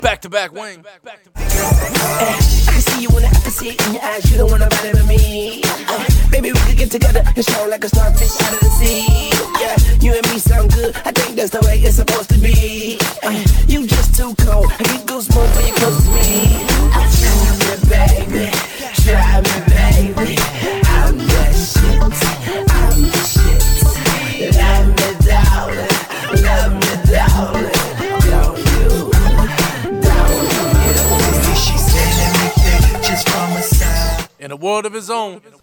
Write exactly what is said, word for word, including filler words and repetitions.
Back to back wing. I can see you in the, I can see it in your eyes. You don't wanna ride it with me. Uh, baby, we could get together and show like a starfish out of the sea. Yeah, you and me sound good. I think that's the way it's supposed to be. Uh, you just too cold. I get goosebumps when you're close to me. Try me, baby. Try me, baby. I'm the shit. I'm the shit. Love me, darling. Love me, darling. Don't you? In a world of his own.